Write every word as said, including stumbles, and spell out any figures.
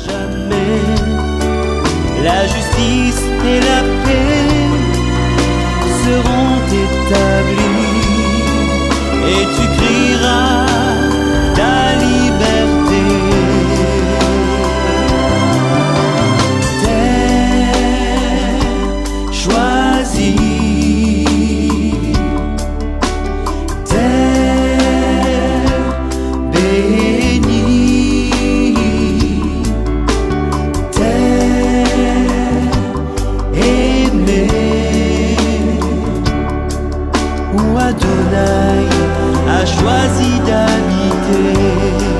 jamais. La justice et la paix seront établies et tu crieras ta liberté. Terre choisie, terre bénie, terre aimée, où Adonai a choisi d'habiter.